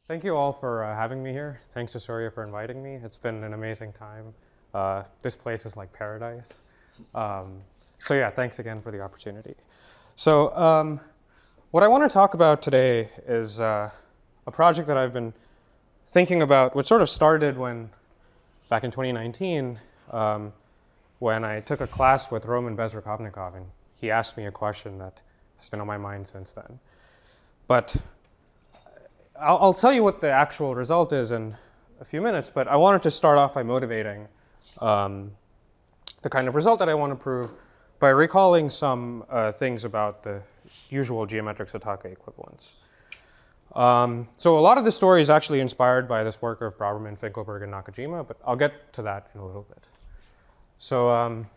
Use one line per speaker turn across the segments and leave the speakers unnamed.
Thank you all for having me here. Thanks to Surya for inviting me. It's been an amazing time. This place is like paradise. So yeah, thanks again for the opportunity. So what I want to talk about today is a project that I've been thinking about, which sort of started back in 2019, when I took a class with Roman Bezrukovnikov, and he asked me a question that has been on my mind since then. But I'll tell you what the actual result is in a few minutes, but I wanted to start off by motivating the kind of result that I want to prove by recalling some things about the usual geometric Satake equivalence. So a lot of the story is actually inspired by this work of Braverman, Finkelberg, and Nakajima, but I'll get to that in a little bit. So I'm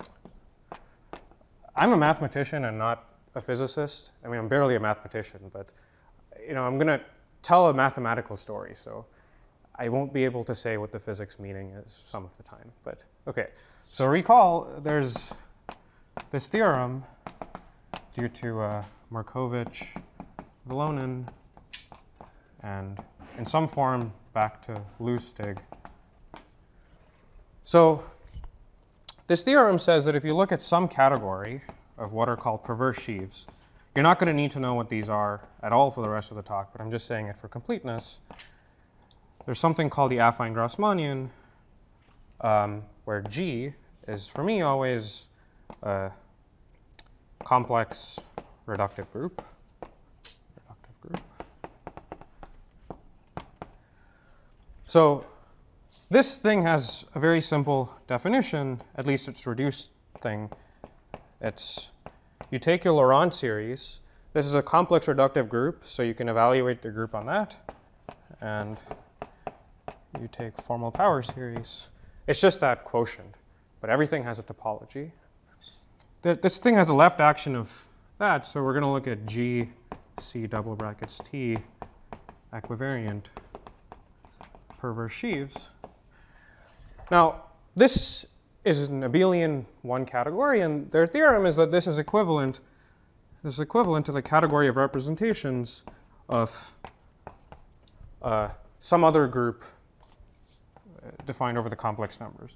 a mathematician and not a physicist. I mean, I'm barely a mathematician, but I'm going to tell a mathematical story, so I won't be able to say what the physics meaning is some of the time. But okay, so recall there's this theorem due to Markovitch, Valonin, and in some form back to Lustig. So this theorem says that if you look at some category of what are called perverse sheaves, you're not going to need to know what these are at all for the rest of the talk, but I'm just saying it for completeness. There's something called the affine Grassmannian, where G is, for me, always a complex reductive group. So this thing has a very simple definition, at least its reduced thing. You take your Laurent series. This is a complex reductive group, so you can evaluate the group on that. And you take formal power series. It's just that quotient, but everything has a topology. This thing has a left action of that, so we're going to look at G, C double brackets T, equivariant perverse sheaves. Now, this is an abelian one category, and their theorem is that this is equivalent to the category of representations of some other group defined over the complex numbers.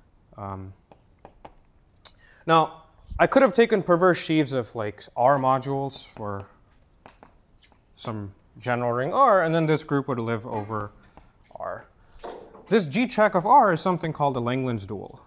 Now, I could have taken perverse sheaves of like R modules for some general ring R, and then this group would live over R. This G check of R is something called the Langlands dual.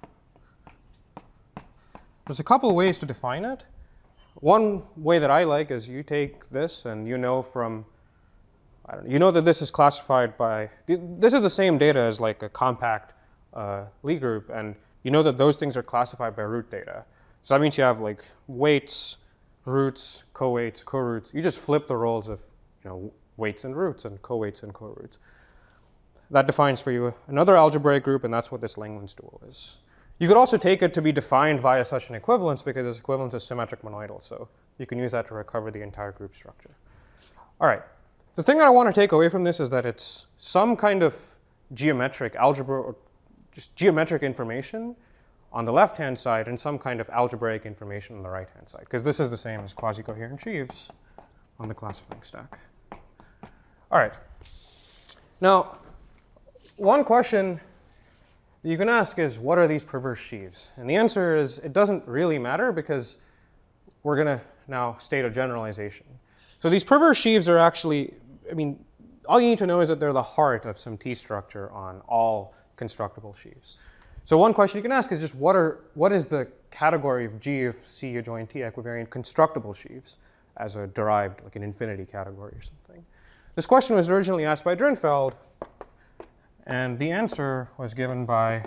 There's a couple of ways to define it. One way that I like is you take this and you know that this is classified by, this is the same data as like a compact Lie group, and you know that those things are classified by root data. So that means you have like weights, roots, co-weights, co-roots. You just flip the roles of weights and roots and co-weights and co-roots. That defines for you another algebraic group, and that's what this Langlands dual is. You could also take it to be defined via such an equivalence because this equivalence is symmetric monoidal, so you can use that to recover the entire group structure. All right, the thing that I want to take away from this is that it's some kind of geometric algebra, or just geometric information on the left-hand side and some kind of algebraic information on the right-hand side, because this is the same as quasi-coherent sheaves on the classifying stack. All right, now one question you can ask is, what are these perverse sheaves? And the answer is, it doesn't really matter because we're going to now state a generalization. So these perverse sheaves are actually, all you need to know is that they're the heart of some T structure on all constructible sheaves. So one question you can ask is just, what is the category of G of C adjoint T equivariant constructible sheaves as a derived, like an infinity category or something? This question was originally asked by Drinfeld, and the answer was given by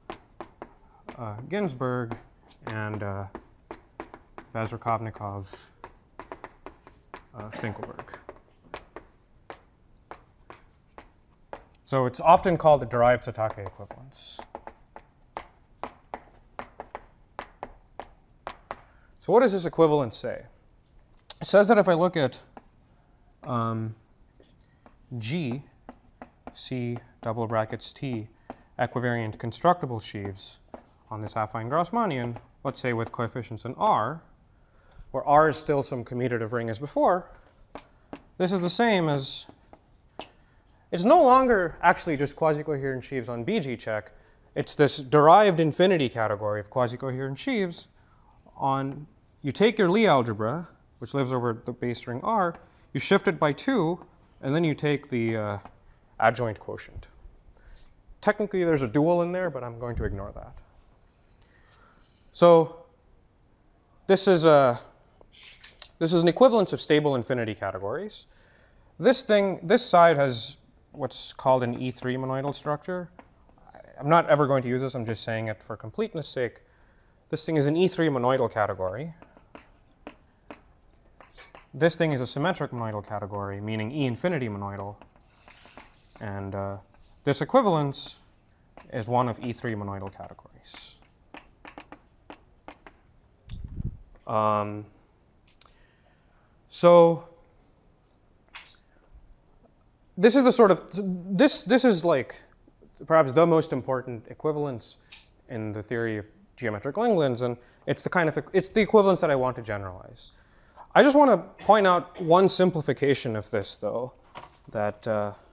Ginzburg and Bezrukovnikov, Finkelberg. So it's often called the derived Satake equivalence. So what does this equivalence say? It says that if I look at G, C double brackets T equivariant constructible sheaves on this affine Grassmannian, let's say with coefficients in R, where R is still some commutative ring as before, this is the same as it's no longer actually just quasi-coherent sheaves on BG check. It's this derived infinity category of quasi-coherent sheaves on, you take your Lie algebra, which lives over the base ring R, you shift it by 2, and then you take the adjoint quotient. Technically, there's a dual in there, but I'm going to ignore that. So this is an equivalence of stable infinity categories. This side has what's called an E3 monoidal structure. I'm not ever going to use this, I'm just saying it for completeness sake. This thing is an E3 monoidal category. This thing is a symmetric monoidal category, meaning E infinity monoidal. And this equivalence is one of E3 monoidal categories. So this is the sort of, this is like perhaps the most important equivalence in the theory of geometric Lenglands, and it's the equivalence that I want to generalize. I just want to point out one simplification of this, though, that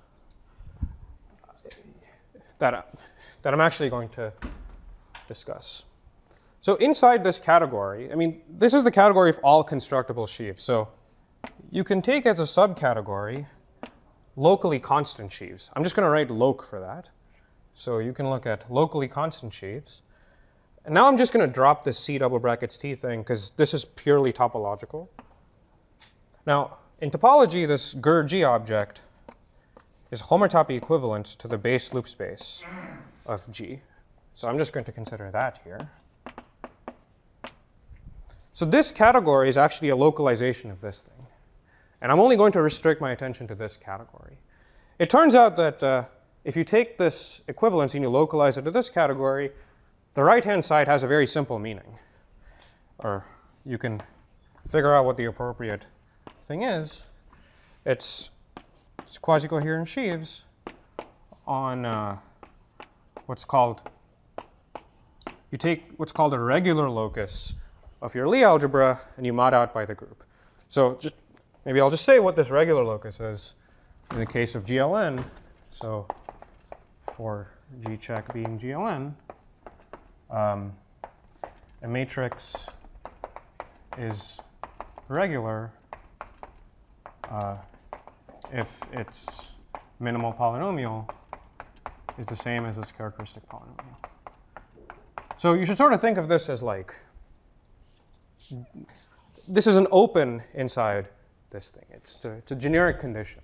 I'm actually going to discuss. So inside this category, I mean, this is the category of all constructible sheaves. So you can take as a subcategory locally constant sheaves. I'm just going to write loc for that. So you can look at locally constant sheaves. And now I'm just going to drop this C double brackets T thing, because this is purely topological. Now, in topology, this GER-G object is homotopy equivalent to the base loop space of G. So I'm just going to consider that here. So this category is actually a localization of this thing. And I'm only going to restrict my attention to this category. It turns out that if you take this equivalence and you localize it to this category, the right-hand side has a very simple meaning. Or you can figure out what the appropriate thing is. It's quasi-coherent sheaves on what's called, you take what's called a regular locus of your Lie algebra and you mod out by the group. So maybe I'll just say what this regular locus is in the case of GLN. So for G check being GLN, a matrix is regular if its minimal polynomial is the same as its characteristic polynomial. So you should sort of think of this as like, this is an open inside this thing. It's a generic condition.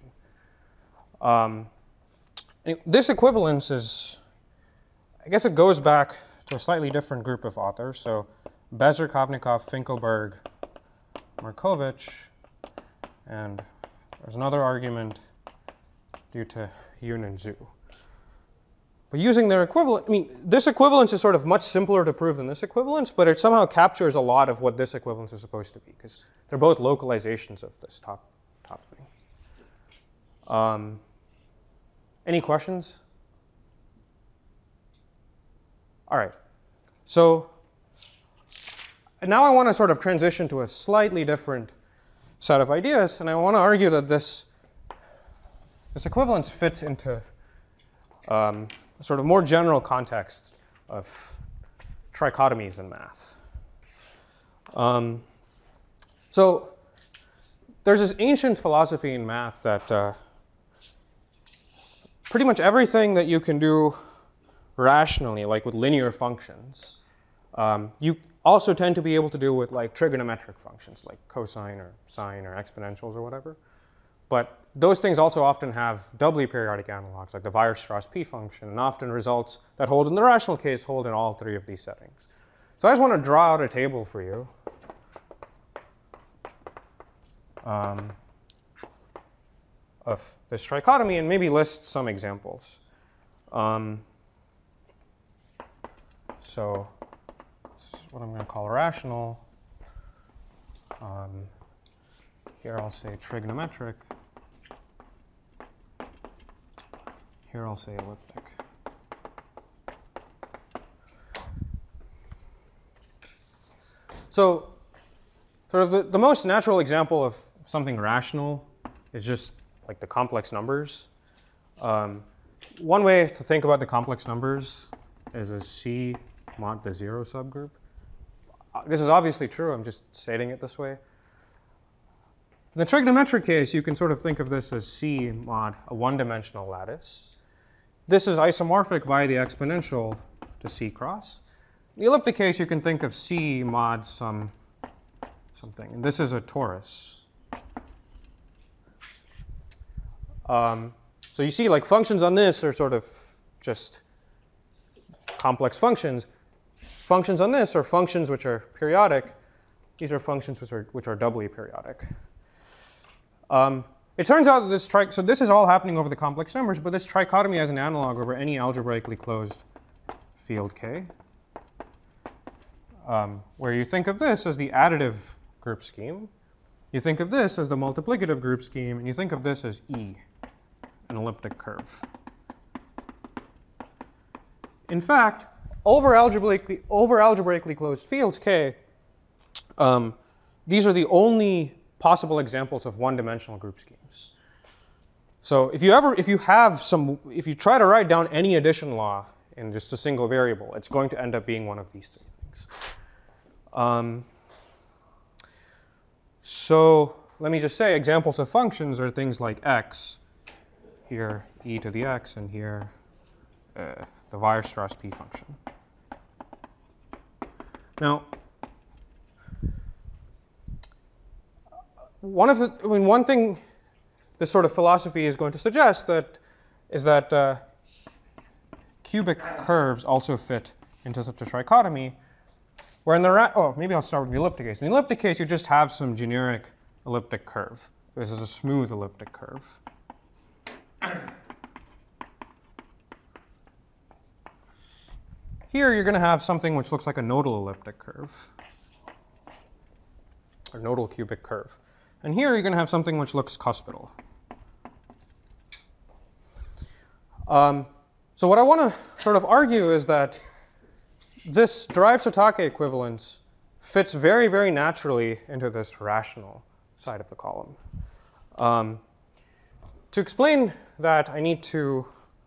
This equivalence is, I guess it goes back to a slightly different group of authors. So Bezer, Kovnikov, Finkelberg, Markovich, and there's another argument due to Yoon and Zhu. But using their equivalent, I mean, this equivalence is sort of much simpler to prove than this equivalence, but it somehow captures a lot of what this equivalence is supposed to be, because they're both localizations of this top thing. Any questions? All right. So now I want to sort of transition to a slightly different set of ideas, and I want to argue that this equivalence fits into a sort of more general context of trichotomies in math. So there's this ancient philosophy in math that pretty much everything that you can do rationally, like with linear functions, you also tend to be able to do with like trigonometric functions, like cosine or sine or exponentials or whatever. But those things also often have doubly periodic analogs, like the Weierstrass P function, and often results that hold in the rational case hold in all three of these settings. So I just want to draw out a table for you. Of this trichotomy and maybe list some examples. So this is what I'm going to call rational. Here I'll say trigonometric. Here I'll say elliptic. So sort of the most natural example of something rational is just like the complex numbers. One way to think about the complex numbers is as C mod the 0 subgroup. This is obviously true. I'm just stating it this way. In the trigonometric case, you can sort of think of this as C mod a one-dimensional lattice. This is isomorphic via the exponential to C cross. In the elliptic case, you can think of C mod something. And this is a torus. So you see, like, functions on this are sort of just complex functions. Functions on this are functions which are periodic. These are functions which are doubly periodic. It turns out that this so this is all happening over the complex numbers, but this trichotomy has an analog over any algebraically closed field K, where you think of this as the additive group scheme. You think of this as the multiplicative group scheme, and you think of this as E, an elliptic curve. In fact, over algebraically closed fields K, these are the only possible examples of one-dimensional group schemes. So if you try to write down any addition law in just a single variable, it's going to end up being one of these three things. So let me just say examples of functions are things like x, here e to the x, and here the Weierstrass p function. Now, one thing this sort of philosophy is going to suggest is that cubic curves also fit into such a trichotomy, where in the maybe I'll start with the elliptic case. In the elliptic case, you just have some generic elliptic curve. This is a smooth elliptic curve. Here, you're going to have something which looks like a nodal elliptic curve, or nodal cubic curve. And here, you're going to have something which looks cuspidal. So what I want to sort of argue is that this Dirive-Satake equivalence fits very, very naturally into this rational side of the column. To explain that, I need to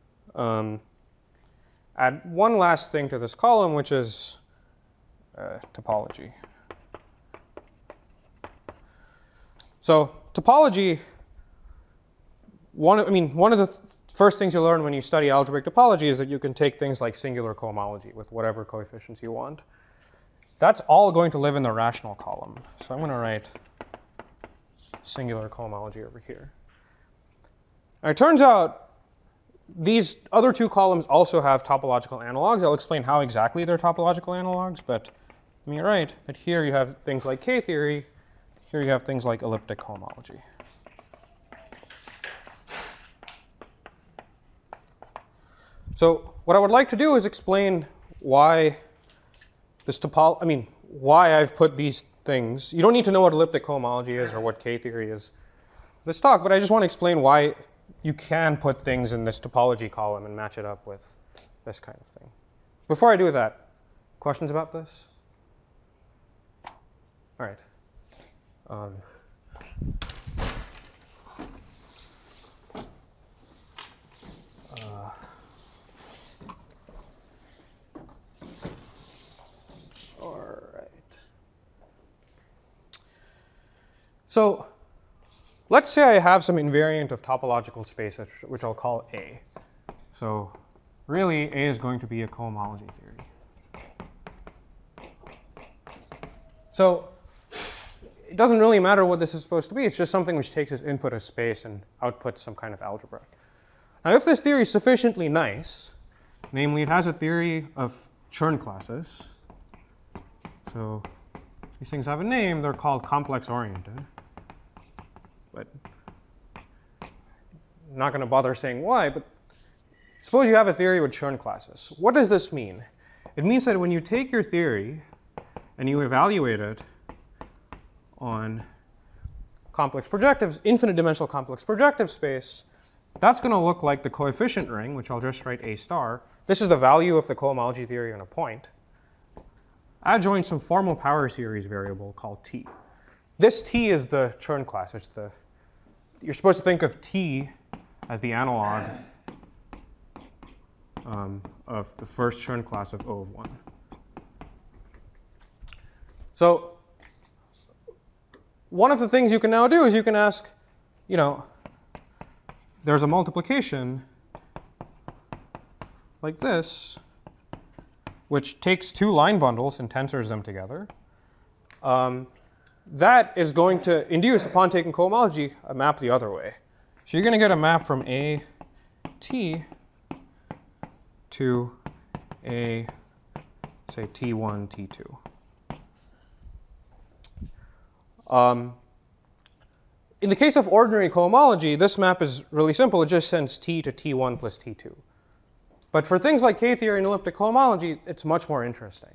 add one last thing to this column, which is topology. So topology, one of the first things you learn when you study algebraic topology is that you can take things like singular cohomology with whatever coefficients you want. That's all going to live in the rational column. So I'm going to write singular cohomology over here. It turns out these other two columns also have topological analogs. I'll explain how exactly they're topological analogs, but let me write that here you have things like K-theory, here you have things like elliptic cohomology. So what I would like to do is explain why why I've put these things. You don't need to know what elliptic cohomology is or what K-theory is this talk, but I just want to explain why you can put things in this topology column and match it up with this kind of thing. Before I do that, questions about this? All right. So let's say I have some invariant of topological space, which I'll call A. So really, A is going to be a cohomology theory. So it doesn't really matter what this is supposed to be. It's just something which takes as input a space and outputs some kind of algebra. Now, if this theory is sufficiently nice, namely it has a theory of Chern classes. So these things have a name. They're called complex-oriented. But I'm not going to bother saying why, but suppose you have a theory with Chern classes. What does this mean? It means that when you take your theory and you evaluate it on complex projectives, infinite dimensional complex projective space, that's going to look like the coefficient ring, which I'll just write A star. This is the value of the cohomology theory on a point. Adjoin some formal power series variable called T. This T is the Chern class. You're supposed to think of T as the analog of the first Chern class of O of 1. So one of the things you can now do is you can ask, there's a multiplication like this, which takes two line bundles and tensors them together. That is going to induce, upon taking cohomology, a map the other way. So you're going to get a map from A T to A, say, T1, T2. In the case of ordinary cohomology, this map is really simple. It just sends T to T1 plus T2. But for things like K-theory and elliptic cohomology, it's much more interesting.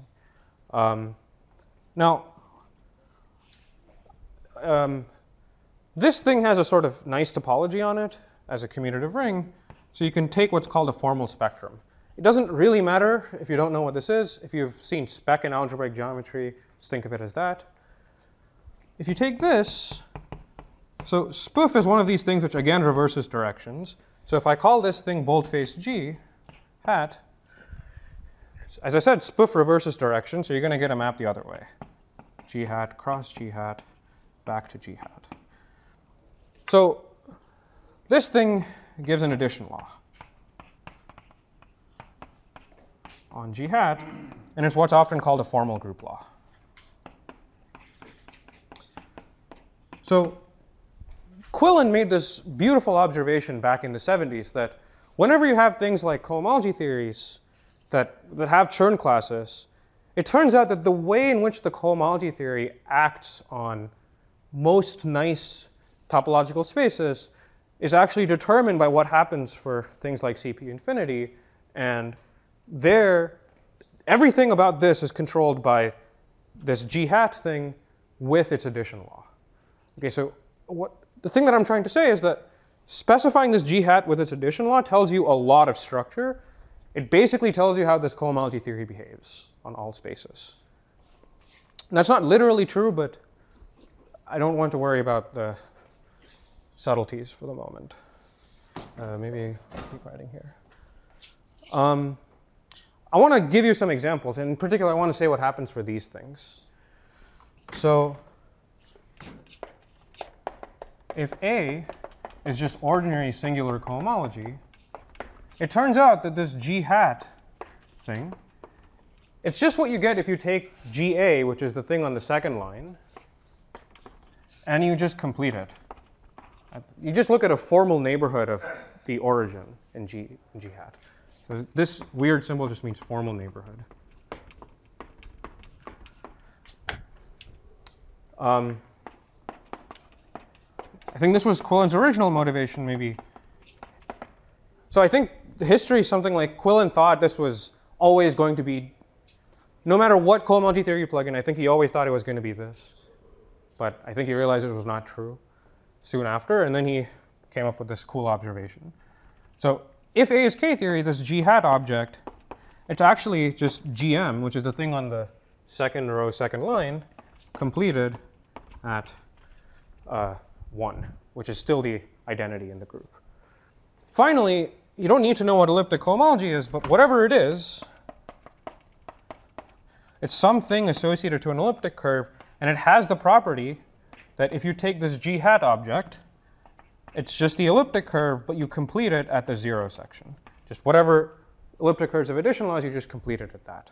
This thing has a sort of nice topology on it as a commutative ring, so you can take what's called a formal spectrum. It doesn't really matter if you don't know what this is. If you've seen spec in algebraic geometry, just think of it as that. If you take this, so spoof is one of these things which again reverses directions. So if I call this thing boldface G hat, as I said, spoof reverses direction, so you're going to get a map the other way. G hat cross G hat back to G hat. So this thing gives an addition law on G hat, and it's what's often called a formal group law. So Quillen made this beautiful observation back in the 70s that whenever you have things like cohomology theories that have Chern classes, it turns out that the way in which the cohomology theory acts on most nice topological spaces is actually determined by what happens for things like CP infinity. And there, everything about this is controlled by this G hat thing with its addition law. Okay, so the thing that I'm trying to say is that specifying this G hat with its addition law tells you a lot of structure. It basically tells you how this cohomology theory behaves on all spaces. And that's not literally true, but I don't want to worry about the subtleties for the moment. Maybe I'll keep writing here. I want to give you some examples. And in particular, I want to say what happens for these things. So if A is just ordinary singular cohomology, it turns out that this G hat thing, it's just what you get if you take GA, which is the thing on the second line, and you just complete it. You just look at a formal neighborhood of the origin in G hat. So this weird symbol just means formal neighborhood. I think this was Quillen's original motivation, maybe. So I think the history is something like Quillen thought this was always going to be, no matter what cohomology theory you plug in, I think he always thought it was going to be this. But I think he realized it was not true soon after, and then he came up with this cool observation. So if A is K-theory, this G hat object, it's actually just GM, which is the thing on the second row, second line, completed at 1, which is still the identity in the group. Finally, you don't need to know what elliptic cohomology is, but whatever it is, it's something associated to an elliptic curve, and it has the property that if you take this G hat object, it's just the elliptic curve, but you complete it at the 0 section. Just whatever elliptic curves of addition laws, you just complete it at that.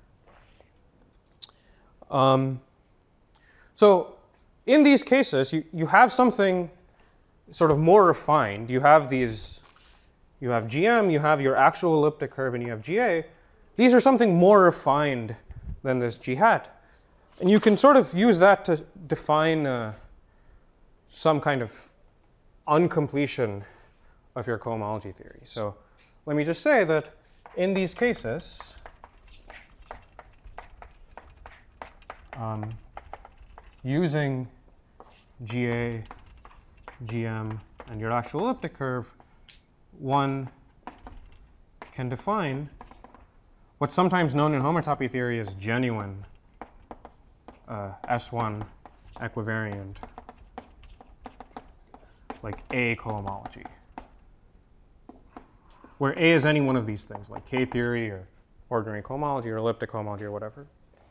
So in these cases, you have something sort of more refined. You have GM, you have your actual elliptic curve, and you have GA. These are something more refined than this G hat. And you can sort of use that to define some kind of uncompletion of your cohomology theory. So let me just say that in these cases, using GA, GM, and your actual elliptic curve, one can define what's sometimes known in homotopy theory as genuine S1 equivariant, like A cohomology. where A is any one of these things, like K-theory or ordinary cohomology or elliptic cohomology or whatever.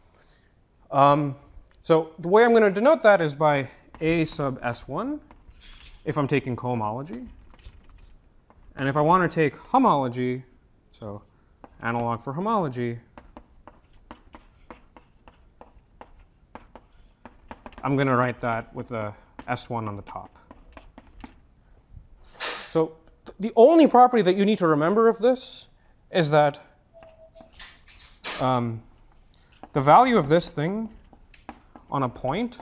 So the way I'm going to denote that is by A sub S1 if I'm taking cohomology. And if I want to take homology, so analog for homology, I'm going to write that with a S1 on the top. So the only property that you need to remember of this is that the value of this thing on a point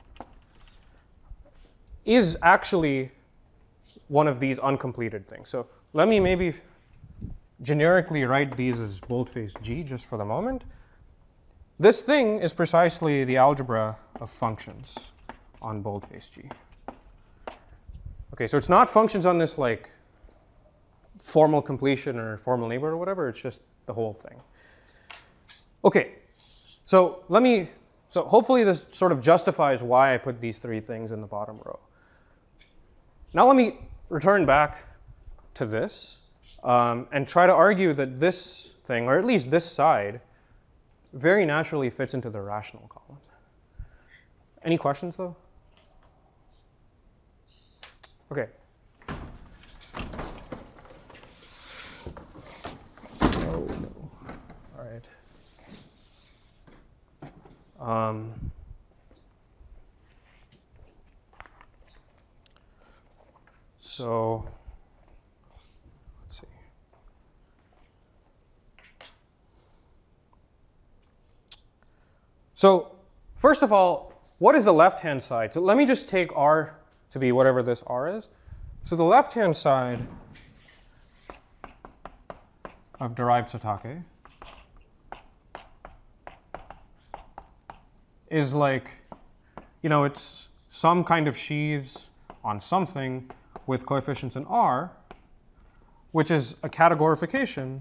is actually one of these uncompleted things. So let me maybe generically write these as boldface G just for the moment. This thing is precisely the algebra of functions on boldface G. Okay, so it's not functions on this like formal completion or formal neighbor or whatever, it's just the whole thing. Okay, so hopefully this sort of justifies why I put these three things in the bottom row. Now let me return back to this and try to argue that this thing, or at least this side, very naturally fits into the rational column. Any questions though? Okay. Oh no. All right. So let's see. So first of all, what is the left-hand side? So let me just take R to be whatever this R is. So the left-hand side of derived Satake is like, it's some kind of sheaves on something with coefficients in R, which is a categorification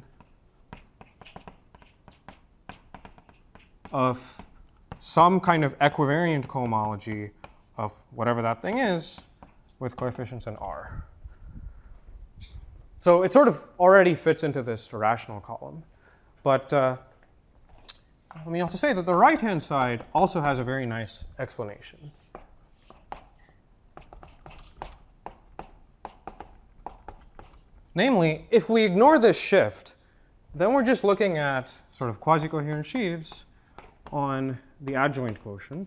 of some kind of equivariant cohomology of whatever that thing is with coefficients in R. So it sort of already fits into this rational column. But let me also say that the right-hand side also has a very nice explanation. Namely, if we ignore this shift, then we're just looking at sort of quasi-coherent sheaves on the adjoint quotient.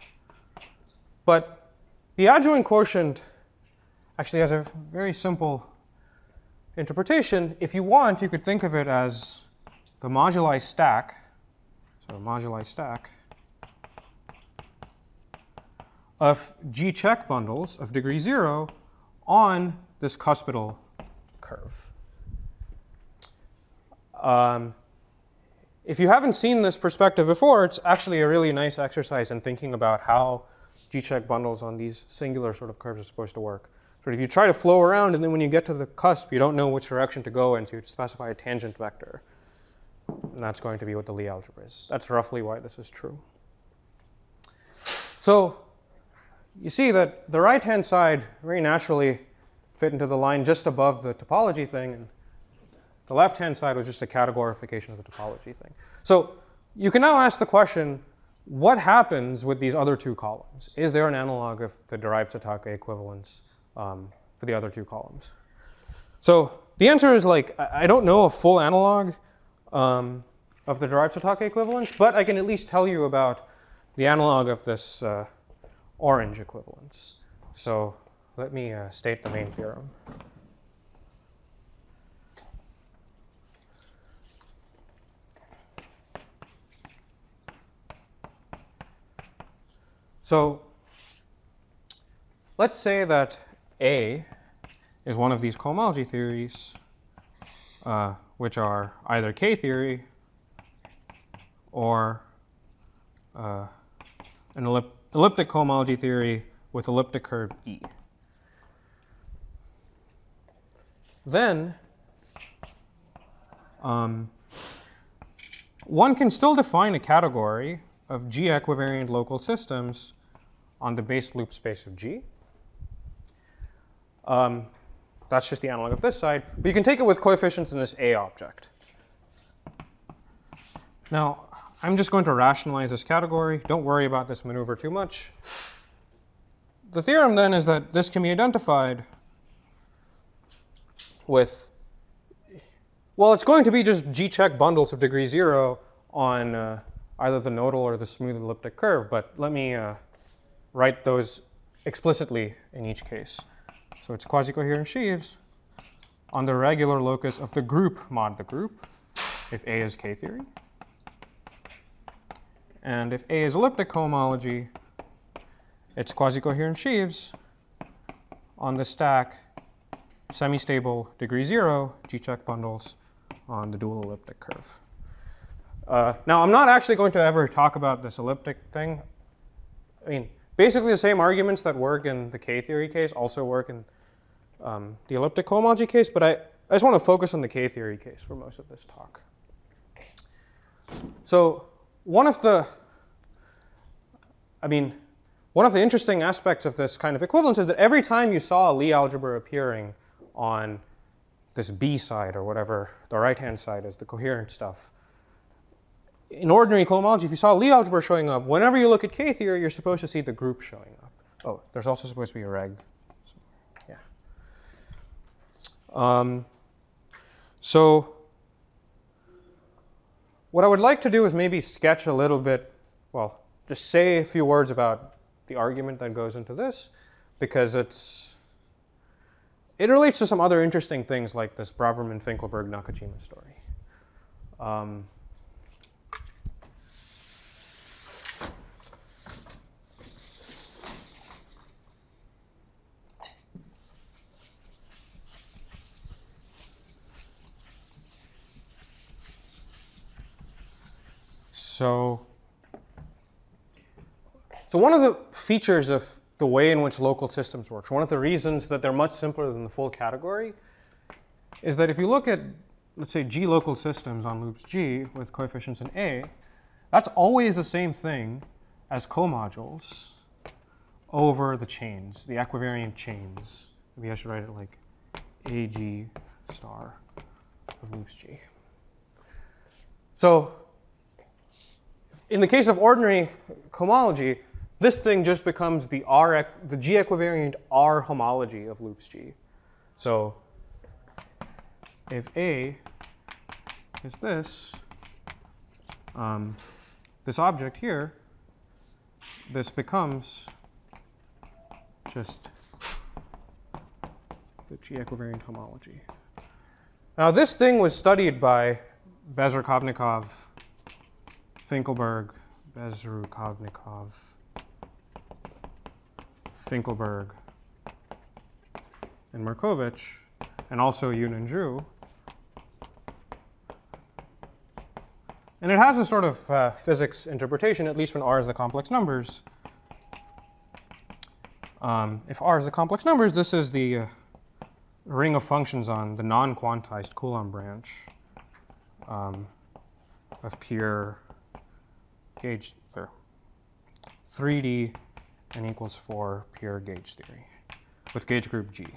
But the adjoint quotient actually has a very simple interpretation. If you want, you could think of it as the moduli stack, so moduli stack, of G-check bundles of degree 0 on this cuspidal curve. If you haven't seen this perspective before, it's actually a really nice exercise in thinking about how G-check bundles on these singular sort of curves are supposed to work. So if you try to flow around and then when you get to the cusp, you don't know which direction to go in, so you specify a tangent vector. And that's going to be what the Lie algebra is. That's roughly why this is true. So you see that the right-hand side very naturally fit into the line just above the topology thing, and the left-hand side was just a categorification of the topology thing. So you can now ask the question, what happens with these other two columns? Is there an analog of the derived Satake equivalence for the other two columns? So the answer is I don't know a full analog of the derived Satake equivalence, but I can at least tell you about the analog of this orange equivalence. So let me state the main theorem. So let's say that A is one of these cohomology theories, which are either K-theory or an elliptic cohomology theory with elliptic curve E. Then one can still define a category of G equivariant local systems on the base loop space of G. that's just the analog of this side. But you can take it with coefficients in this A object. Now, I'm just going to rationalize this category. Don't worry about this maneuver too much. The theorem then is that this can be identified with, well, it's going to be just G-check bundles of degree 0 on either the nodal or the smooth elliptic curve. But let me write those explicitly in each case. So it's quasi-coherent sheaves on the regular locus of the group mod the group, if A is K-theory. And if A is elliptic cohomology, it's quasi-coherent sheaves on the stack semi-stable degree 0 G-check bundles on the dual elliptic curve. Now, I'm not actually going to ever talk about this elliptic thing. I mean, basically the same arguments that work in the K-theory case also work in the elliptic cohomology case, but I just want to focus on the K-theory case for most of this talk. So one of the interesting aspects of this kind of equivalence is that every time you saw a Lie algebra appearing on this B side or whatever the right-hand side is, the coherent stuff, in ordinary cohomology, if you saw Lie algebra showing up, whenever you look at K-theory, you're supposed to see the group showing up. Oh, there's also supposed to be a reg. Yeah. So what I would like to do is maybe sketch a little bit, well, just say a few words about the argument that goes into this, because it relates to some other interesting things like this Braverman-Finkelberg-Nakajima story. So one of the features of the way in which local systems work, one of the reasons that they're much simpler than the full category, is that if you look at, let's say, G local systems on loops G with coefficients in A, that's always the same thing as comodules over the chains, the equivariant chains. Maybe I should write it like AG star of loops G. So in the case of ordinary cohomology, this thing just becomes the G equivariant R homology of loops G. So if A is this object here, this becomes just the G equivariant homology. Now this thing was studied by Bezrukovnikov, Finkelberg, Bezrukovnikov, Finkelberg, and Markovich, and also Yoon and Zhu. And it has a sort of physics interpretation, at least when R is the complex numbers. If R is the complex numbers, this is the ring of functions on the non-quantized Coulomb branch of pure gauge, or 3D n equals 4 pure gauge theory with gauge group G.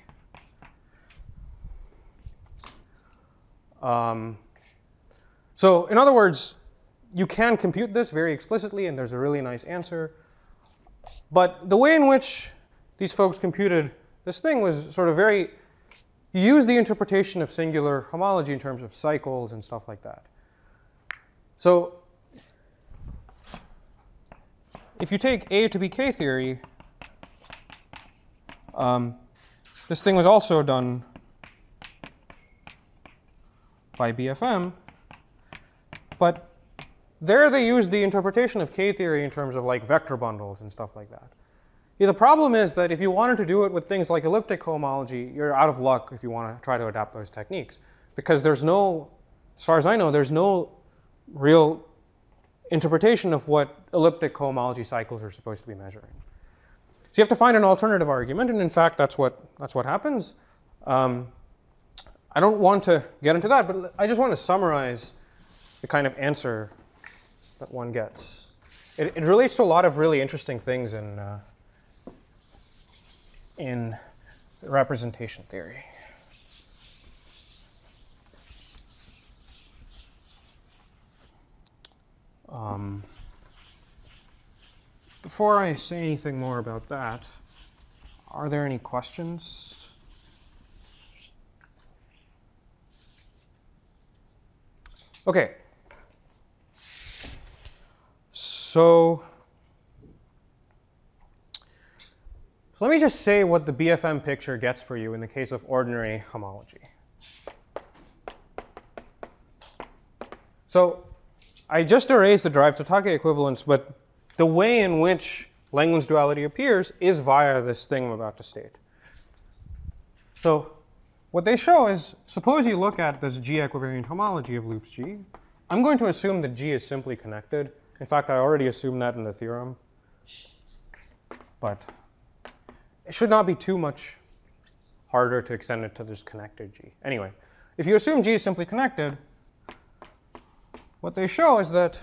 So in other words, you can compute this very explicitly, and there's a really nice answer. But the way in which these folks computed this thing was sort of very, you use the interpretation of singular homology in terms of cycles and stuff like that. So if you take A to be K theory, this thing was also done by BFM, but there they used the interpretation of K theory in terms of like vector bundles and stuff like that. Yeah, the problem is that if you wanted to do it with things like elliptic cohomology, you're out of luck if you want to try to adapt those techniques, because there's no, as far as I know, there's no real interpretation of what elliptic cohomology cycles are supposed to be measuring. So you have to find an alternative argument, and in fact, that's what happens. I don't want to get into that, but I just want to summarize the kind of answer that one gets. It relates to a lot of really interesting things in representation theory. before I say anything more about that, are there any questions? Okay. So let me just say what the BFM picture gets for you in the case of ordinary homology. So I just erased the derived Satake equivalence, but the way in which Langland's duality appears is via this thing I'm about to state. So what they show is, suppose you look at this G equivariant homology of loops G. I'm going to assume that G is simply connected. In fact, I already assumed that in the theorem. But it should not be too much harder to extend it to this connected G. Anyway, if you assume G is simply connected, what they show is that,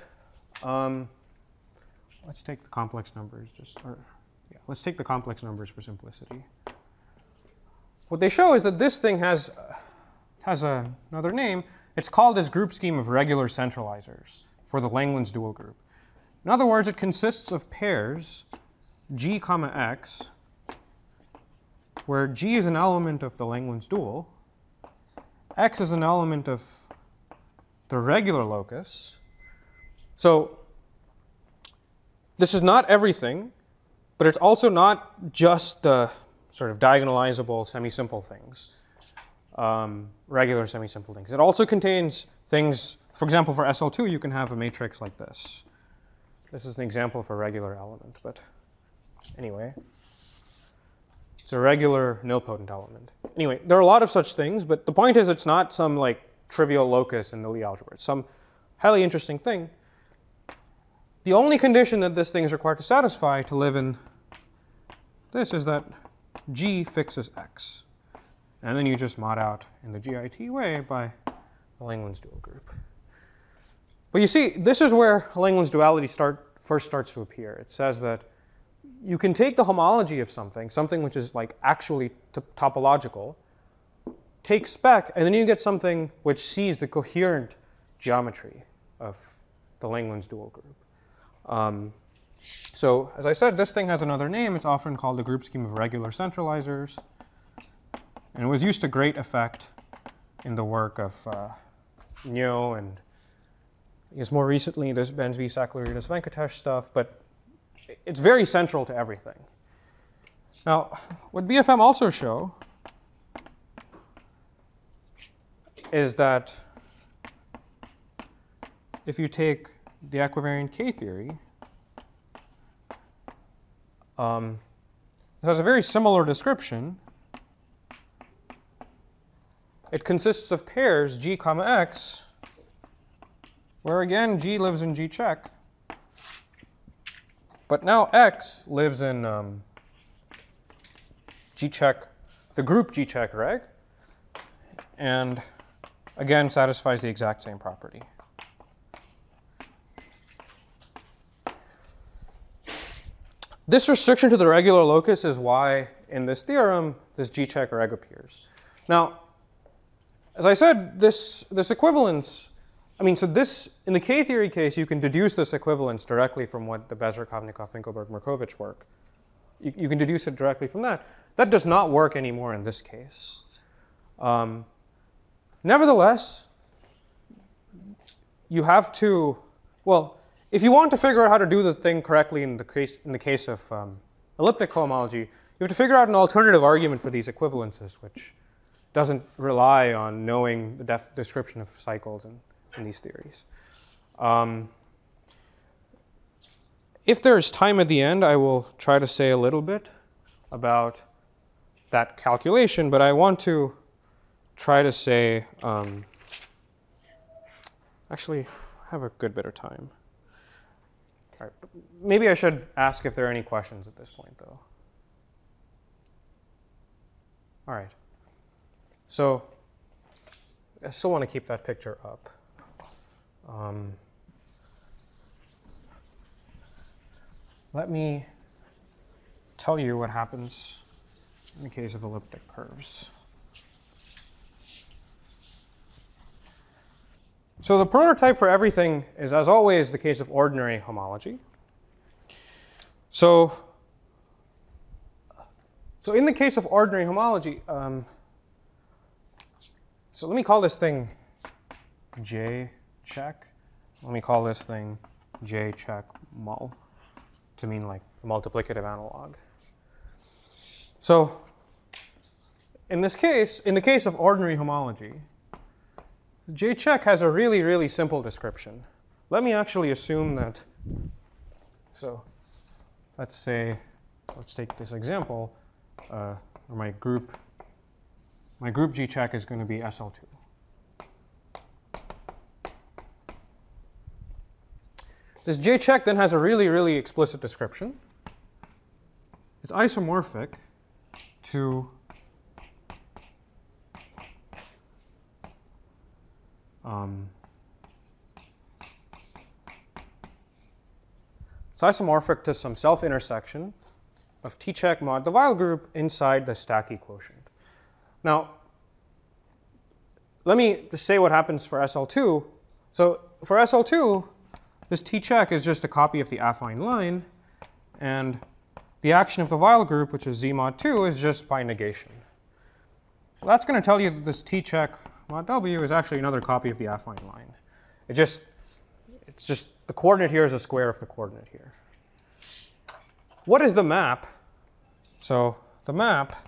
let's take the complex numbers let's take the complex numbers for simplicity. What they show is that this thing has another name. It's called this group scheme of regular centralizers for the Langland's dual group. In other words, it consists of pairs G comma X, where G is an element of the Langland's dual, X is an element of the regular locus. So this is not everything, but it's also not just the sort of diagonalizable semi-simple things, regular semi-simple things. It also contains things, for example, for SL2, you can have a matrix like this. This is an example of a regular element, but anyway. It's a regular nilpotent element. Anyway, there are a lot of such things, but the point is it's not some like trivial locus in the Lie algebra. It's some highly interesting thing. The only condition that this thing is required to satisfy to live in this is that G fixes X. And then you just mod out in the GIT way by the Langland's dual group. But you see, this is where Langland's duality first starts to appear. It says that you can take the homology of something which is like actually topological, take spec, and then you get something which sees the coherent geometry of the Langland's dual group. So as I said, this thing has another name. It's often called the group scheme of regular centralizers. And it was used to great effect in the work of Nyo and I guess more recently this Bensby, Saklarides, Venkatesh stuff, but it's very central to everything. Now, what BFM also show is that if you take the equivariant K theory, it has a very similar description. It consists of pairs G comma X, where again G lives in G check, but now X lives in G check, the group G check reg, and again satisfies the exact same property. This restriction to the regular locus is why in this theorem this G check reg appears. Now, as I said, this equivalence, so this, in the K theory case, you can deduce this equivalence directly from what the Bezer, Kovnikov, Finkelberg, Markovich work. You can deduce it directly from that. That does not work anymore in this case. Nevertheless, you have to, well, if you want to figure out how to do the thing correctly in the case of elliptic homology, you have to figure out an alternative argument for these equivalences, which doesn't rely on knowing the description of cycles in these theories. If there's time at the end, I will try to say a little bit about that calculation, but I want to try to say, actually, I have a good bit of time. All right, maybe I should ask if there are any questions at this point, though. All right. So I still want to keep that picture up. Let me tell you what happens in the case of elliptic curves. So the prototype for everything is, as always, the case of ordinary homology. So in the case of ordinary homology, so let me call this thing J check. Let me call this thing J check mul to mean like multiplicative analog. So in this case, in the case of ordinary homology, J check has a really, really simple description. Let me actually assume that, so let's say, let's take this example, where my group G check is going to be SL2. This J check then has a really, really explicit description. It's isomorphic to some self-intersection of T check mod the Weyl group inside the Stacky quotient. Now, let me just say what happens for SL2. So for SL2, this T check is just a copy of the affine line, and the action of the Weyl group, which is Z mod 2, is just by negation. So that's going to tell you that this T check mod W is actually another copy of the affine line. It's just the coordinate here is a square of the coordinate here. What is the map? So the map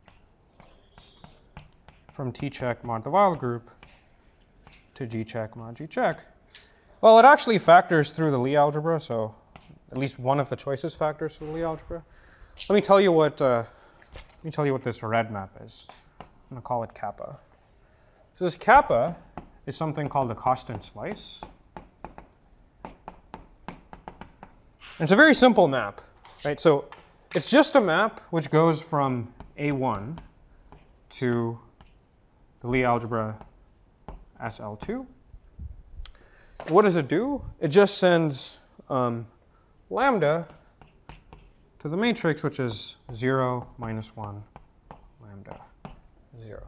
from T check mod the Weyl group to G check mod G check. Well, it actually factors through the Lie algebra, so at least one of the choices factors through the Lie algebra. Let me tell you what this red map is. I'm going to call it kappa. So this kappa is something called a constant slice. And it's a very simple map, right? So it's just a map which goes from A1 to the Lie algebra SL2. What does it do? It just sends lambda to the matrix, which is 0, minus 1, lambda, 0.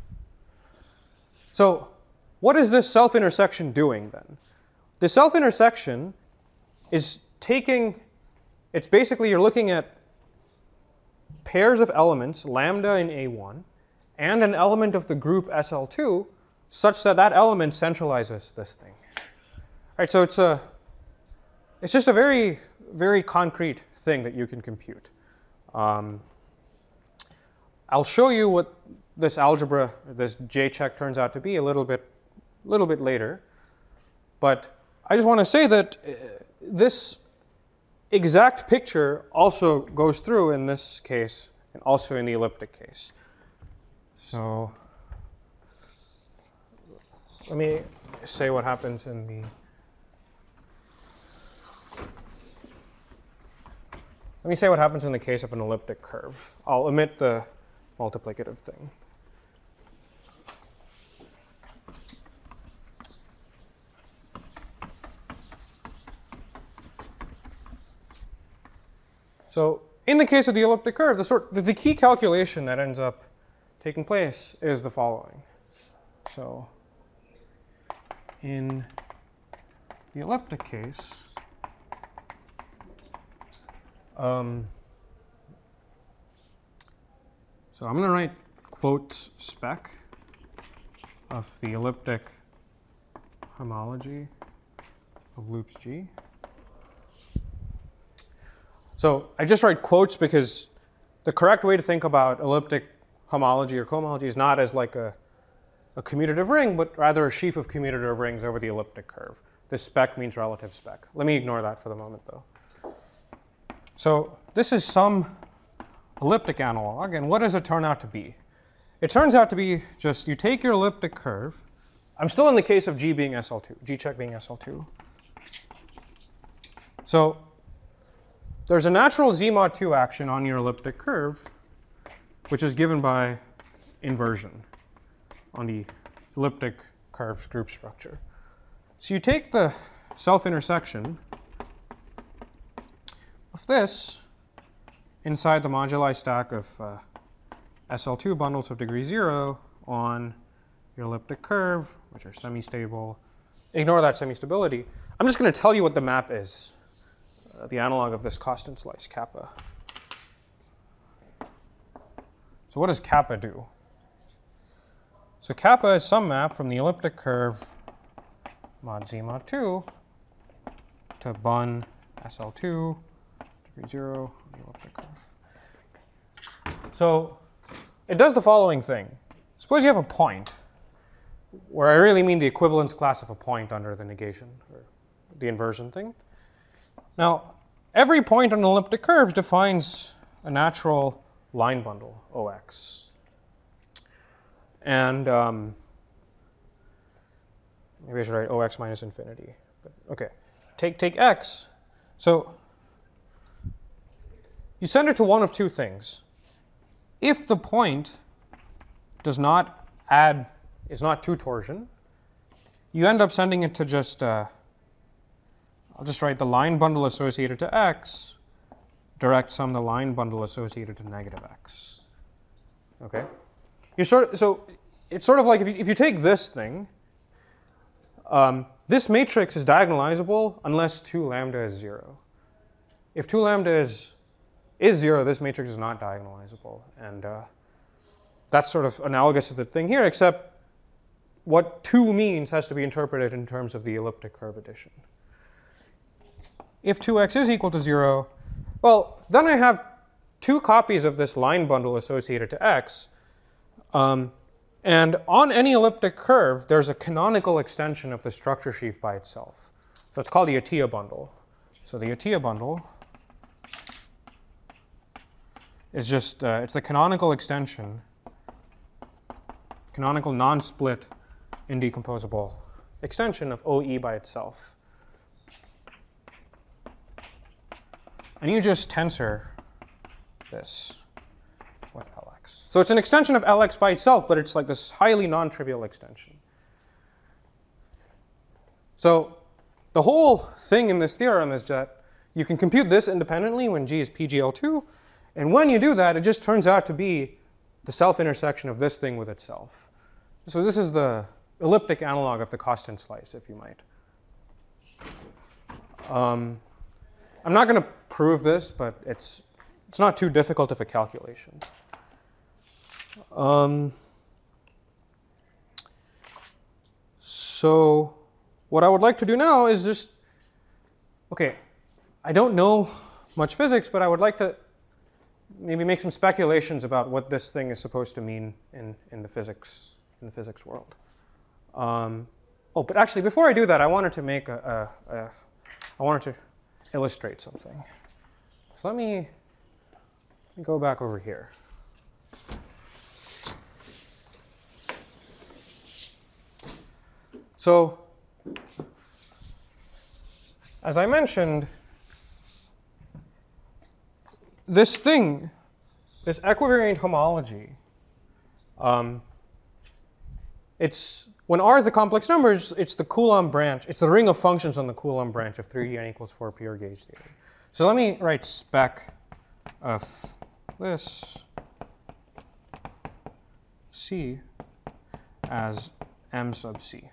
So what is this self-intersection doing then? The self-intersection is it's basically you're looking at pairs of elements, lambda in A1, and an element of the group SL2, such that that element centralizes this thing. All right, so it's just a very, very concrete thing that you can compute. I'll show you what this algebra, this J check turns out to be a little bit later. But I just want to say that this exact picture also goes through in this case and also in the elliptic case. So let me say what happens in the case of an elliptic curve. I'll omit the multiplicative thing. So in the case of the elliptic curve, the key calculation that ends up taking place is the following. So in the elliptic case, so I'm going to write quotes spec of the elliptic homology of loops G. So I just write quotes because the correct way to think about elliptic homology or cohomology is not as like a commutative ring, but rather a sheaf of commutative rings over the elliptic curve. This spec means relative spec. Let me ignore that for the moment, though. So this is some elliptic analog, and what does it turn out to be? It turns out to be just you take your elliptic curve. I'm still in the case of G being SL2, G check being SL2. So there's a natural Z mod 2 action on your elliptic curve, which is given by inversion on the elliptic curve's group structure. So you take the self-intersection of this inside the moduli stack of SL2 bundles of degree 0 on your elliptic curve, which are semi-stable. Ignore that semi-stability. I'm just going to tell you what the map is. the analog of this constant slice, kappa. So what does kappa do? So kappa is some map from the elliptic curve mod z mod 2 to Bun SL2, degree 0, the elliptic curve. So it does the following thing. Suppose you have a point, where I really mean the equivalence class of a point under the negation, or the inversion thing. Now, every point on an elliptic curve defines a natural line bundle, OX. And maybe I should write OX minus infinity. But okay, take X. So you send it to one of two things. If the point does not add, is not two torsion, you end up sending it to just, I'll just write the line bundle associated to X, direct sum the line bundle associated to negative X. Okay? So it's sort of like if you take this thing, this matrix is diagonalizable unless 2 lambda is 0. If 2 lambda is 0, this matrix is not diagonalizable. And that's sort of analogous to the thing here, except what 2 means has to be interpreted in terms of the elliptic curve addition. If 2x is equal to 0, well, then I have 2 copies of this line bundle associated to x. And on any elliptic curve, there's a canonical extension of the structure sheaf by itself. So it's called the Atiyah bundle. So the Atiyah bundle is just, it's the canonical extension, canonical non-split indecomposable extension of OE by itself. And you just tensor this with Lx. So it's an extension of Lx by itself, but it's like this highly non-trivial extension. So the whole thing in this theorem is that you can compute this independently when G is PGL2. And when you do that, it just turns out to be the self-intersection of this thing with itself. So this is the elliptic analog of the constant slice, if you might. I'm not going to prove this, but it's not too difficult of a calculation. So what I would like to do now is just, okay, I don't know much physics, but I would like to maybe make some speculations about what this thing is supposed to mean in the physics world. Oh, but actually, before I do that, I wanted to make I wanted to illustrate something. So let me go back over here. So, as I mentioned, this thing, this equivariant homology, it's when R is the complex numbers, it's the Coulomb branch, it's the ring of functions on the Coulomb branch of 3n equals 4 pure gauge theory. So let me write spec of this C as M sub C.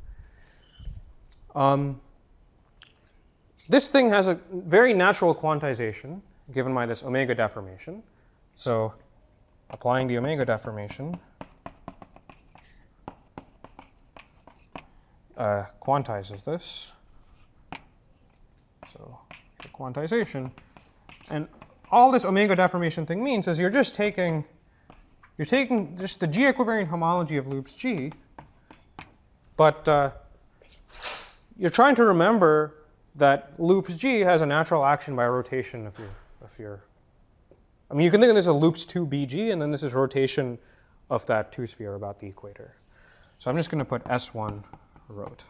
This thing has a very natural quantization given by this omega deformation. So applying the omega deformation quantizes this. So the quantization. And all this omega deformation thing means is you're taking just the G equivariant homology of loops G, but you're trying to remember that loops G has a natural action by rotation of your I mean, you can think of this as loops 2BG, and then this is rotation of that 2-sphere about the equator. So I'm just going to put S1 rot.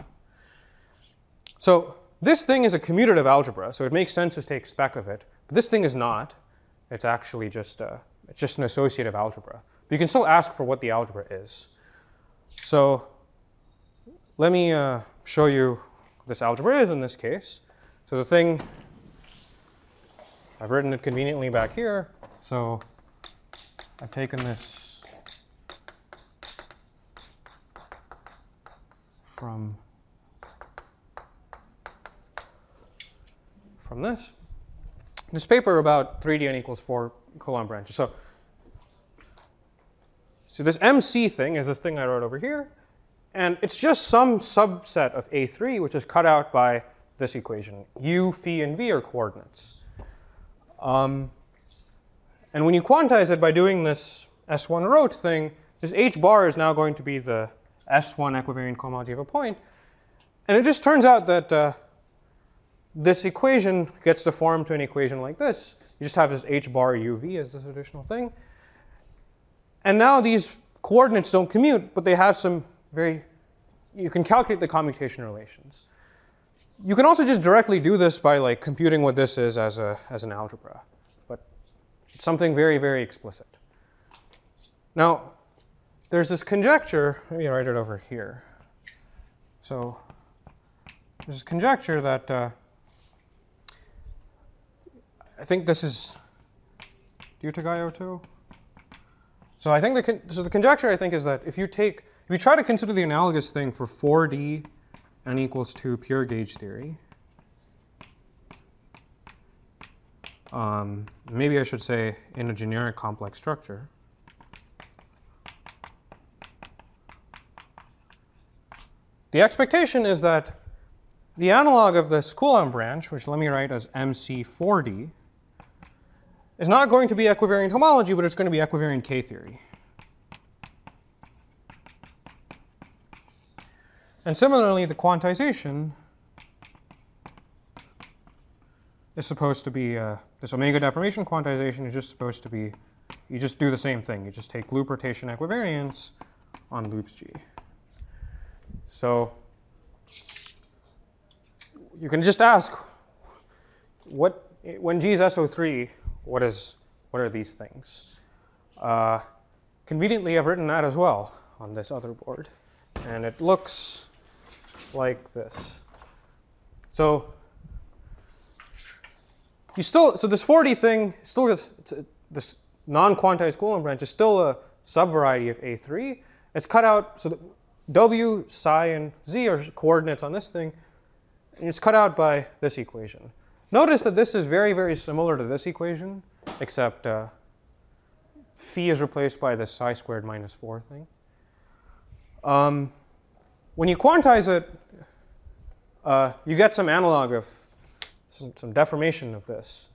So this thing is a commutative algebra, so it makes sense to take spec of it. But this thing is not. It's actually just it's just an associative algebra. But you can still ask for what the algebra is. So let me show you what this algebra is in this case. So the thing, I've written it conveniently back here. So I've taken this from this. this paper about 3D n equals 4 Coulomb branches. So this MC thing is this thing I wrote over here. And it's just some subset of A3, which is cut out by this equation. U, phi, and v are coordinates. And when you quantize it by doing this S1 rote thing, this H bar is now going to be the S1 equivariant cohomology of a point. And it just turns out that this equation gets deformed to an equation like this. You just have this H bar uv as this additional thing. And now these coordinates don't commute, but they have some you can calculate the commutation relations. You can also just directly do this by like computing what this is as an algebra, but it's something very, very explicit. Now, there's this conjecture, let me write it over here. So there's this conjecture that I think this is Dutagayo-too. So I think the conjecture I think is that if you try to consider the analogous thing for 4D n equals 2 pure gauge theory, maybe I should say in a generic complex structure, the expectation is that the analog of this Coulomb branch, which let me write as MC4D, is not going to be equivariant homology, but it's going to be equivariant K theory. And similarly, the quantization is supposed to be, this omega deformation quantization is just supposed to be, you just do the same thing. You just take loop rotation equivariance on loops G. So you can just ask, when G is SO3, what are these things? Conveniently, I've written that as well on this other board. And it looks like this. So this 4D thing, this non-quantized Coulomb branch is still a subvariety of A3. It's cut out, so that W, psi, and Z are coordinates on this thing, and it's cut out by this equation. Notice that this is very, very similar to this equation, except phi is replaced by this psi squared minus 4 thing. When you quantize it, you get some analog of some deformation of this.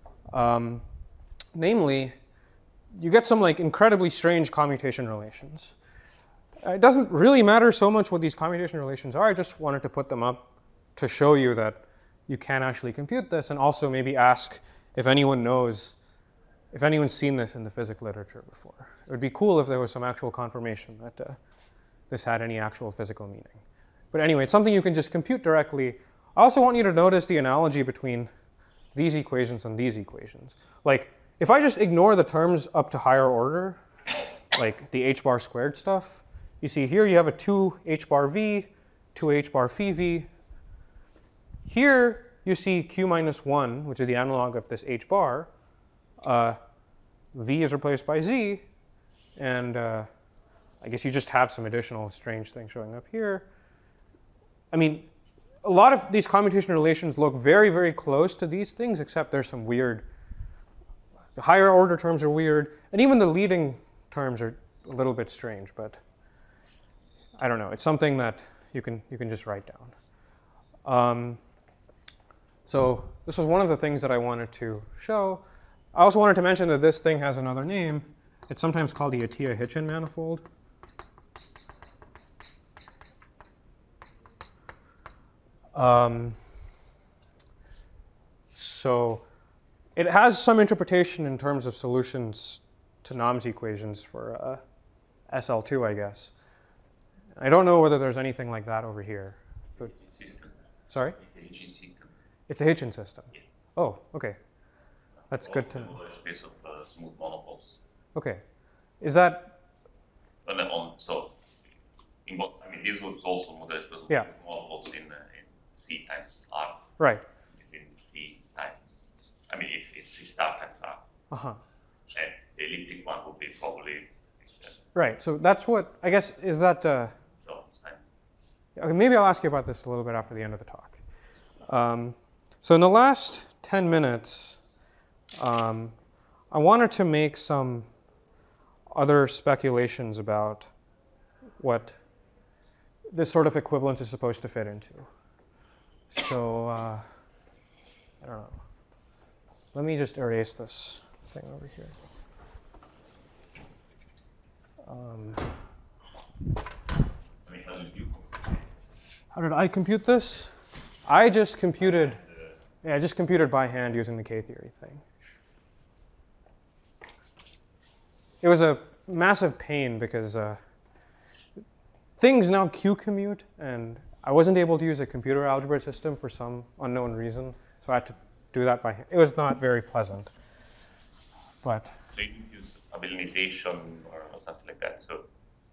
Namely, you get some like incredibly strange commutation relations. It doesn't really matter so much what these commutation relations are. I just wanted to put them up to show you that you can actually compute this, and also maybe ask if anyone knows, if anyone's seen this in the physics literature before. It would be cool if there was some actual confirmation that this had any actual physical meaning. But anyway, it's something you can just compute directly. I also want you to notice the analogy between these equations and these equations. Like, if I just ignore the terms up to higher order, like the h bar squared stuff, you see here you have a 2h bar v, 2h bar phi v. Here you see q minus 1, which is the analog of this h bar. V is replaced by z, and I guess you just have some additional strange thing showing up here. I mean, a lot of these commutation relations look very, very close to these things, except there's some weird, the higher order terms are weird, and even the leading terms are a little bit strange, but I don't know. It's something that you can just write down. So this was one of the things that I wanted to show. I also wanted to mention that this thing has another name. It's sometimes called the Atiyah-Hitchin manifold. So it has some interpretation in terms of solutions to Nahm's equations for SL2, I guess. I don't know whether there's anything like that over here. But, sorry?
It's a Hitchin system.
It's a Hitchin system.
Yes.
Oh, okay. That's good to know.
A space of smooth monopoles.
Okay. Is that?
So, in both, I mean, this was also modular space of
yeah.
monopoles in C times R.
Right.
It's in C times. I mean, it's C star times R.
Uh-huh.
And the elliptic one would be probably.
Right. So that's what I guess is that.
Times.
Okay, maybe I'll ask you about this a little bit after the end of the talk. So in the last 10 minutes, I wanted to make some other speculations about what this sort of equivalence is supposed to fit into. So, I don't know. Let me just erase this thing over here. How did I compute this? I just computed by hand using the K-theory thing. It was a massive pain because things now Q-commute, and I wasn't able to use a computer algebra system for some unknown reason, so I had to do that by hand. It was not very pleasant, but...
So you use abilization or something like that. So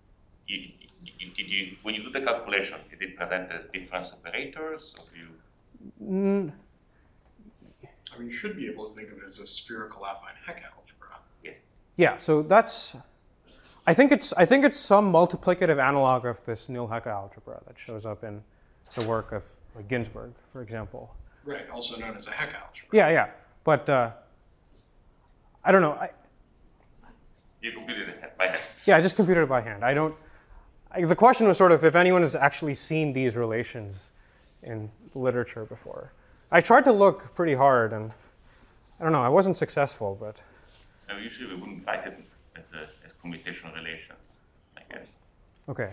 when you do the calculation, is it presented as difference operators, or do you...
I mean, you should be able to think of it as a spherical affine Heck algebra.
Yes.
Yeah, so that's... I think it's some multiplicative analog of this Néel-Hecke algebra that shows up in the work of like, Ginzburg, for example.
Right, also known as a Heck algebra.
Yeah, but I don't know.
You computed it by hand.
Yeah, I just computed it by hand. The question was sort of if anyone has actually seen these relations in literature before. I tried to look pretty hard, and I don't know, I wasn't successful, but...
No, usually we wouldn't write it as commutational relations, I guess.
Okay.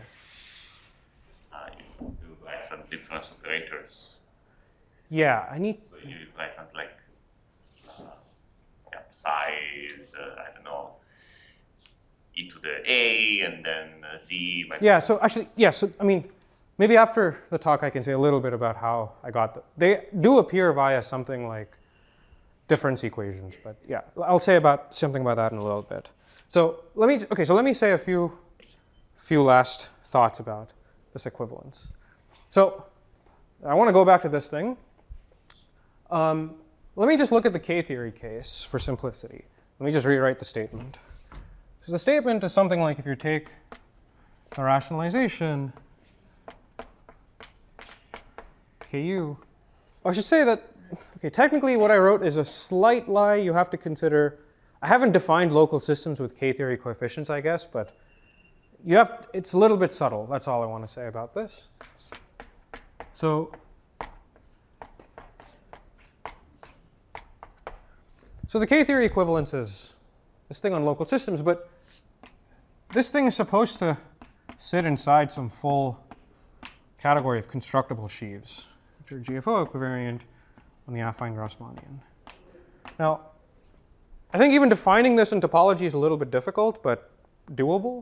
You write some difference operators.
Yeah, I need...
So you write something like size, I don't know, e to the a, and then z.
Yeah, so actually, so I mean, maybe after the talk I can say a little bit about how I got them. They do appear via something like difference equations, but yeah, I'll say something about that in a little bit. So let me say a few last thoughts about this equivalence. So I want to go back to this thing. Let me just look at the K-theory case for simplicity. Let me just rewrite the statement. So the statement is something like if you take the rationalization Ku, I should say that, okay, technically what I wrote is a slight lie. You have to consider, I haven't defined local systems with K-theory coefficients, I guess, but it's a little bit subtle. That's all I want to say about this. So the K-theory equivalence is this thing on local systems, but this thing is supposed to sit inside some full category of constructible sheaves, which are GFO equivariant on the affine Grassmannian. Now, I think even defining this in topology is a little bit difficult, but doable.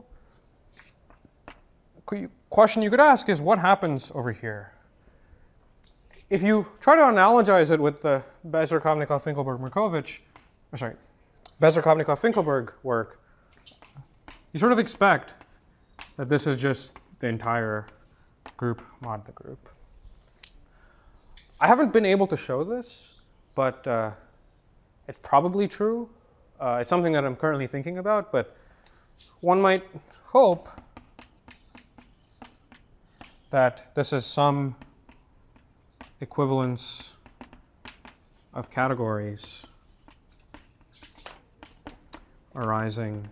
Question you could ask is what happens over here? If you try to analogize it with the Bezer-Kavnikov-Finkelberg-Markovitch, Bezer-Kavnikov-Finkelberg work, you sort of expect that this is just the entire group mod the group. I haven't been able to show this, but it's probably true. It's something that I'm currently thinking about, but one might hope that this is some equivalence of categories arising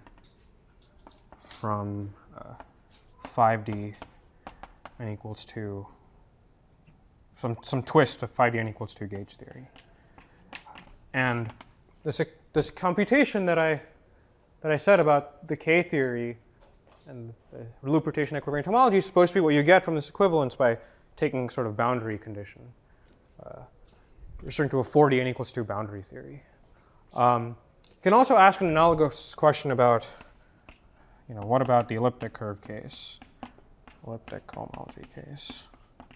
from 5D n equals 2, some twist of 5D n equals 2 gauge theory. And this computation that I said about the K theory and the loop rotation equivariant homology is supposed to be what you get from this equivalence by taking sort of boundary condition, referring to a 4D n equals 2 boundary theory. You can also ask an analogous question about, what about the elliptic curve case, elliptic homology case.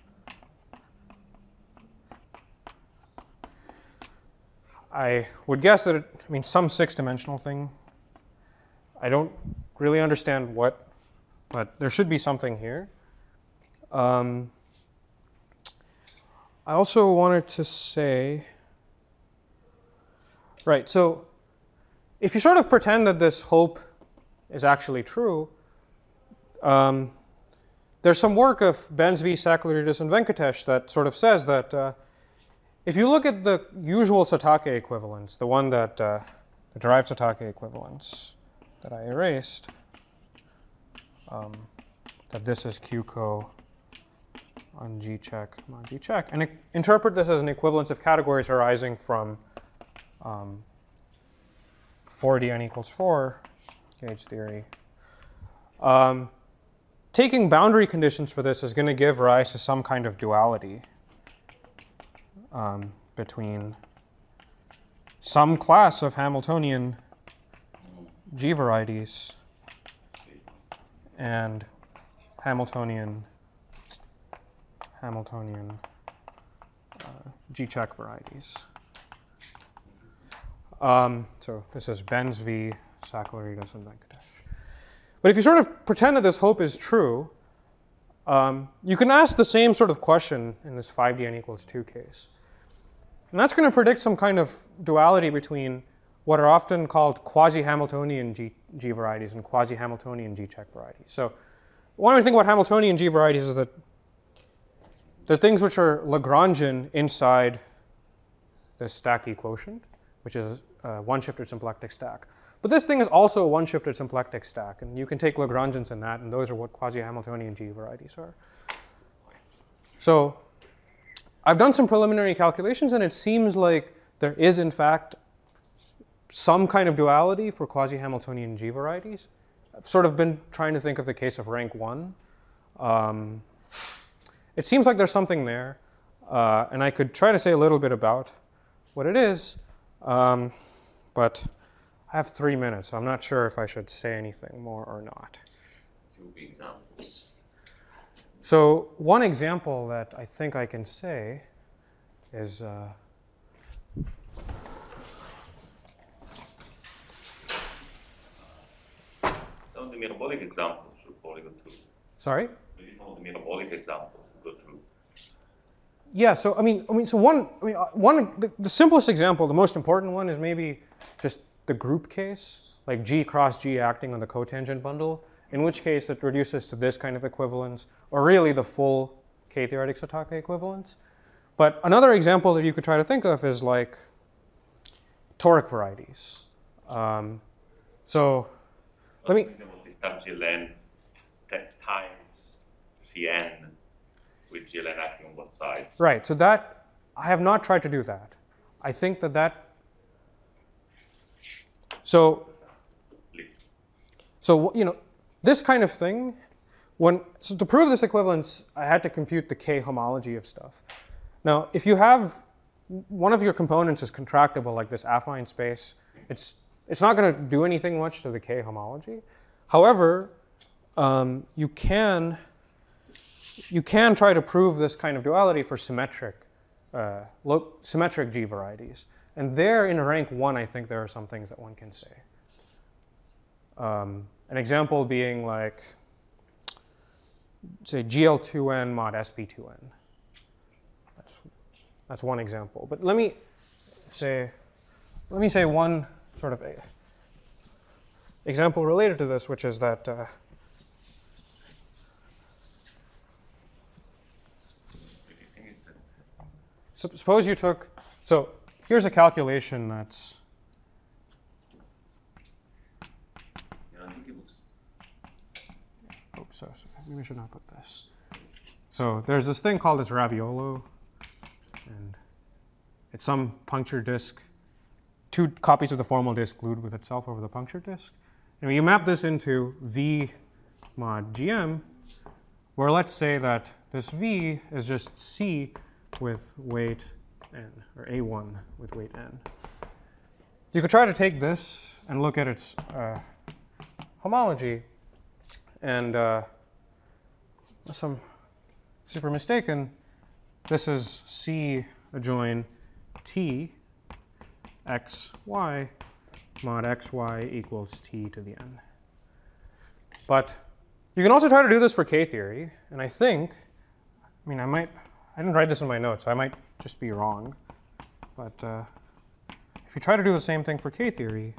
I would guess that some 6-dimensional thing. I don't really understand what, but there should be something here. I also wanted to say, right, so if you sort of pretend that this hope is actually true, there's some work of Benzvi, Sakalidis, and Venkatesh that sort of says that if you look at the usual Satake equivalence, the one that the derived Satake equivalence that I erased, that this is QCO on G check mod G check, and interpret this as an equivalence of categories arising from 4Dn equals 4 gauge theory. Taking boundary conditions for this is going to give rise to some kind of duality between some class of Hamiltonian G varieties and Hamiltonian G-check varieties. So this is Benz v. Sacchlarides and Venkatesh. But if you sort of pretend that this hope is true, you can ask the same sort of question in this 5Dn equals 2 case. And that's going to predict some kind of duality between what are often called quasi-Hamiltonian G varieties and quasi-Hamiltonian G-check varieties. So one way to think about Hamiltonian G varieties is that they're things which are Lagrangian inside the stack quotient, which is a one-shifted symplectic stack. But this thing is also a one-shifted symplectic stack, and you can take Lagrangians in that, and those are what quasi-Hamiltonian G varieties are. So I've done some preliminary calculations, and it seems like there is, in fact, some kind of duality for quasi-Hamiltonian G varieties. I've sort of been trying to think of the case of rank 1. It seems like there's something there, and I could try to say a little bit about what it is, but I have 3 minutes, so I'm not sure if I should say anything more or not.
So examples.
So one example that I think I can say is
Some of the metabolic examples should probably go through.
sorry?
Maybe some of the metabolic examples should go through.
Yeah. So the simplest example, the most important one, is maybe just the group case, like G cross G acting on the cotangent bundle, in which case it reduces to this kind of equivalence, or really the full K-theoretic Satake equivalence. But another example that you could try to think of is like toric varieties. So let me.
This GLN times Cn with GLN acting on both sides.
Right. So that I have not tried to do that. I think that. So this kind of thing. So to prove this equivalence, I had to compute the K homology of stuff. Now, if you have one of your components is contractible, like this affine space, it's not going to do anything much to the K homology. However, you can try to prove this kind of duality for symmetric G varieties. And there, in rank 1, I think there are some things that one can say. An example being like, say, GL2n mod SP2n. That's one example. But let me say one sort of example related to this, which is that suppose you took, so here's a calculation that's,
I think it looks.
oops, so maybe I should not put this. So there's this thing called this raviolo, and it's some puncture disk, 2 copies of the formal disk glued with itself over the puncture disk. And when you map this into V mod GM, where let's say that this V is just C with weight n, or A1 with weight n. You could try to take this and look at its homology, and unless I'm super mistaken, this is C adjoin T x y mod xy equals T to the n. But you can also try to do this for K-theory, and I think, I didn't write this in my notes, so I might just be wrong. But if you try to do the same thing for K-theory,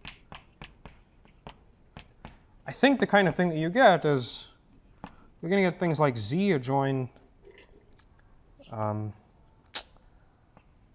I think the kind of thing that you get is, you're going to get things like Z adjoin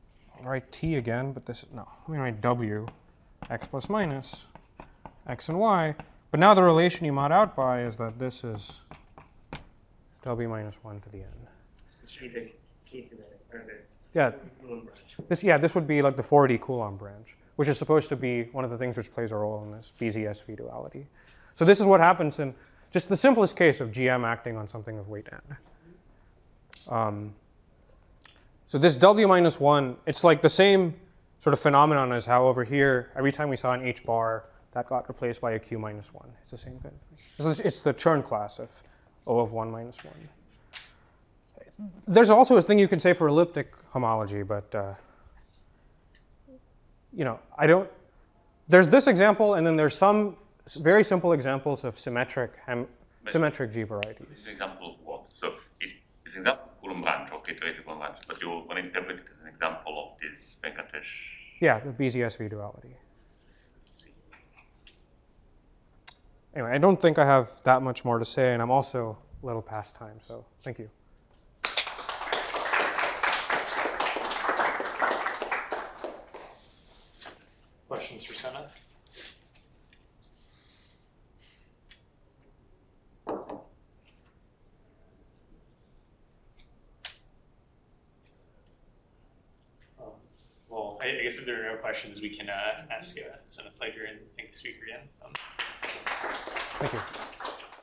write t again, but this, no, let me write w, x plus minus, x and y. But now the relation you mod out by is that this is w minus 1 to the n.
So it's key to the, or the
Yeah,
Coulomb branch.
this would be like the 4D Coulomb branch, which is supposed to be one of the things which plays a role in this BZSV duality. So this is what happens in just the simplest case of GM acting on something of weight n. So this w minus 1, it's like the same sort of phenomenon as how over here, every time we saw an h bar, that got replaced by a q minus 1. It's the same kind of thing. It's the Chern class of O of 1 minus 1. There's also a thing you can say for elliptic homology, but you know, there's this example, and then there's some very simple examples of symmetric G varieties.
This is an example of what? So it's an example of Coulomb branch or iterated Coulomb branch, but you want to interpret it as an example of this Venkatesh.
Yeah, the BZSV duality. Anyway, I don't think I have that much more to say, and I'm also a little past time, so thank you.
Questions for Senna? Well, I guess if there are no questions, we can ask Senna Fleger and thank the speaker again.
Thank you.